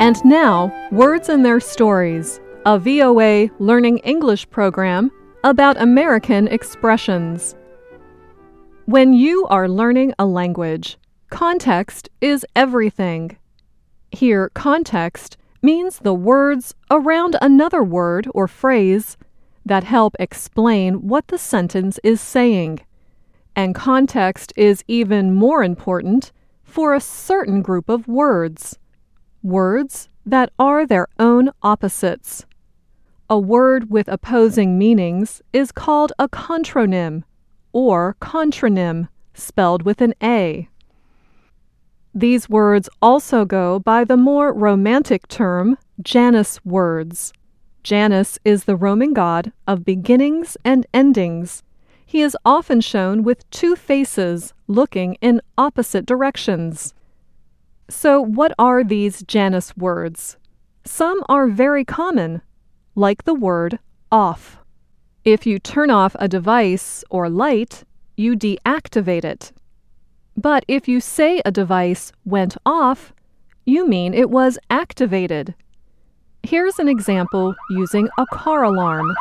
And now, Words and Their Stories, a VOA Learning English program about American expressions. When you are learning a language, context is everything. Here, context means the words around another word or phrase that help explain what the sentence is saying. And context is even more important for a certain group of words. Words that are their own opposites. A word with opposing meanings is called a contronym or contronym, spelled with an A. These words also go by the more romantic term Janus words. Janus is the Roman god of beginnings and endings. He is often shown with two faces looking in opposite directions. So what are these Janus words? Some are very common, like the word off. If you turn off a device or light, you deactivate it. But if you say a device went off, you mean it was activated. Here's an example using a car alarm.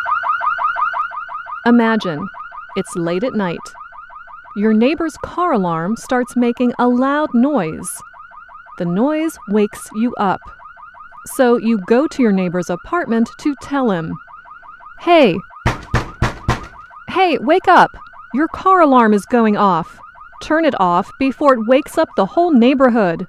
Imagine, it's late at night. Your neighbor's car alarm starts making a loud noise. The noise wakes you up. So you go to your neighbor's apartment to tell him, Hey, wake up! Your car alarm is going off. Turn it off before it wakes up the whole neighborhood.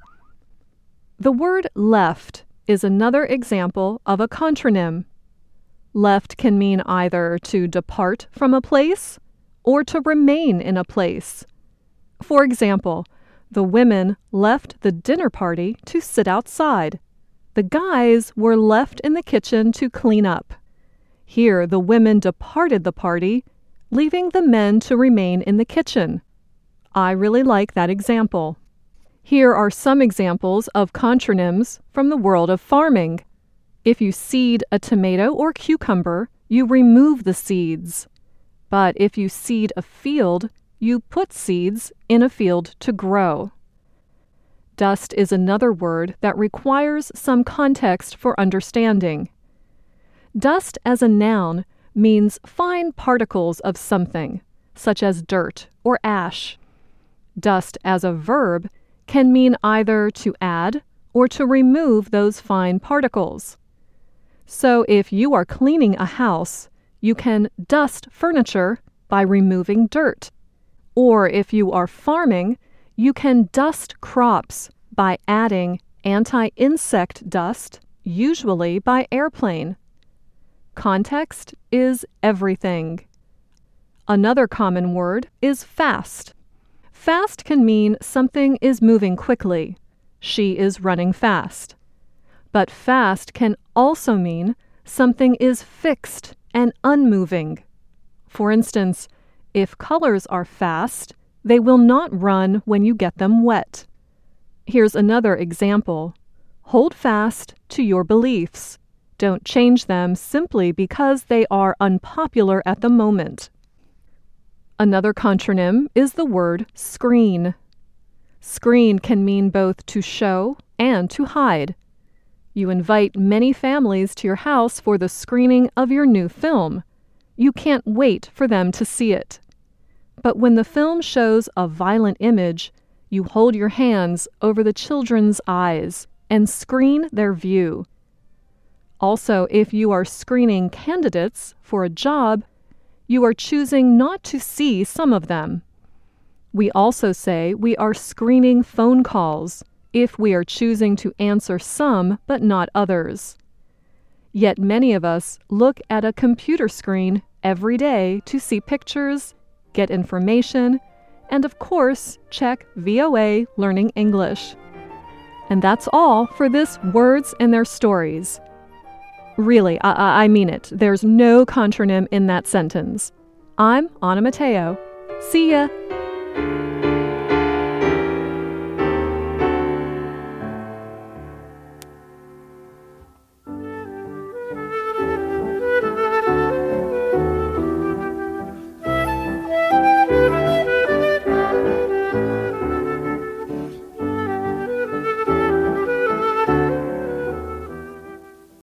The word left is another example of a contronym. Left can mean either to depart from a place or to remain in a place. For example, the women left the dinner party to sit outside. The guys were left in the kitchen to clean up. Here, the women departed the party, leaving the men to remain in the kitchen. I really like that example. Here are some examples of contronyms from the world of farming. If you seed a tomato or cucumber, you remove the seeds. But if you seed a field, you put seeds in a field to grow. Dust is another word that requires some context for understanding. Dust as a noun means fine particles of something, such as dirt or ash. Dust as a verb can mean either to add or to remove those fine particles. So if you are cleaning a house, you can dust furniture by removing dirt. Or if you are farming, you can dust crops by adding anti-insect dust, usually by airplane. Context is everything. Another common word is fast. Fast can mean something is moving quickly. She is running fast. But fast can also mean something is fixed and unmoving. For instance, if colors are fast, they will not run when you get them wet. Here's another example. Hold fast to your beliefs. Don't change them simply because they are unpopular at the moment. Another contronym is the word screen. Screen can mean both to show and to hide. You invite many families to your house for the screening of your new film. You can't wait for them to see it. But when the film shows a violent image, you hold your hands over the children's eyes and screen their view. Also, if you are screening candidates for a job, you are choosing not to see some of them. We also say we are screening phone calls if we are choosing to answer some but not others. Yet many of us look at a computer screen every day to see pictures, get information, and of course, check VOA Learning English. And that's all for this Words and Their Stories. Really, I mean it. There's no contronym in that sentence. I'm Anna Mateo. See ya!